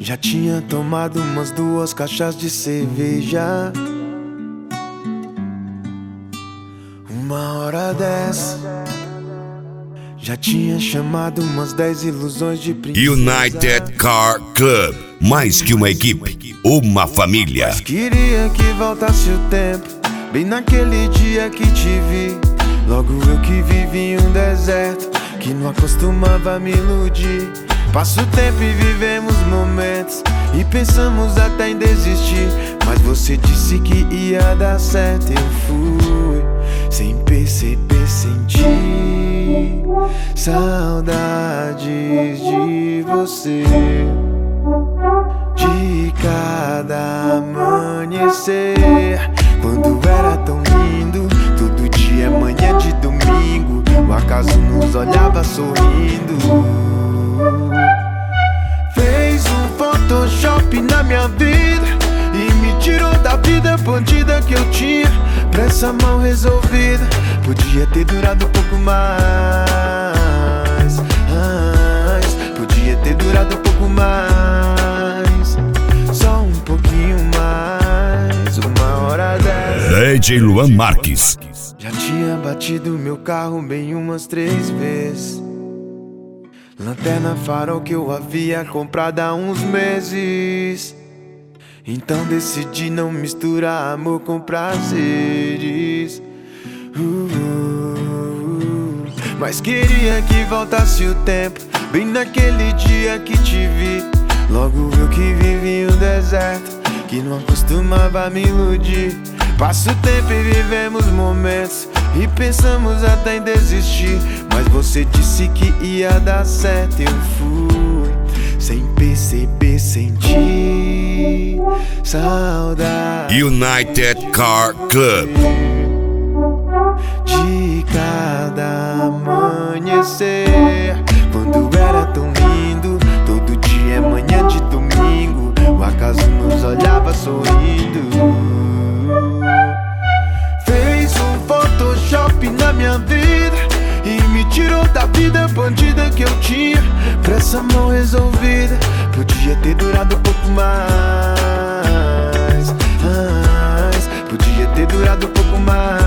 Já tinha tomado umas 2 caixas de cerveja. 1h10. Já tinha chamado umas 10 ilusões de princesa. United Car Club, mais que uma equipe, uma família. Mas queria que voltasse o tempo, bem naquele dia que te vi. Logo eu que vivi em um deserto, que não acostumava me iludir. Passa o tempo e vivemos momentos, e pensamos até em desistir. Mas você disse que ia dar certo, eu fui. Sem perceber, senti saudades de você. De cada amanhecer, quando era tão lindo. Todo dia, manhã de domingo, o acaso nos olhava sorrindo. Fez um Photoshop na minha vida e me tirou da vida bandida que eu tinha. Pressa mal resolvida, podia ter durado um pouco mais. Podia ter durado um pouco mais. Só um pouquinho mais. 1h10. DJ Luan Marques. Já tinha batido meu carro bem umas 3 vezes. Lanterna farol que eu havia comprado há uns meses. Então decidi não misturar amor com prazeres. Mas queria que voltasse o tempo, bem naquele dia que te vi. Logo eu que vivi um deserto, que não acostumava me iludir. Passa o tempo e vivemos momentos, e pensamos até em desistir. Mas você disse que ia dar certo, eu fui. Sem perceber, senti saudade. United Car Club. De cada amanhecer, quando era tão lindo. Todo dia, manhã de domingo, o acaso nos olhava sorrindo. Fez um Photoshop na minha vida e me tirou da vida bandida que eu tinha. Pressa mal resolvida, podia ter durado um pouco mais. Podia ter durado um pouco mais.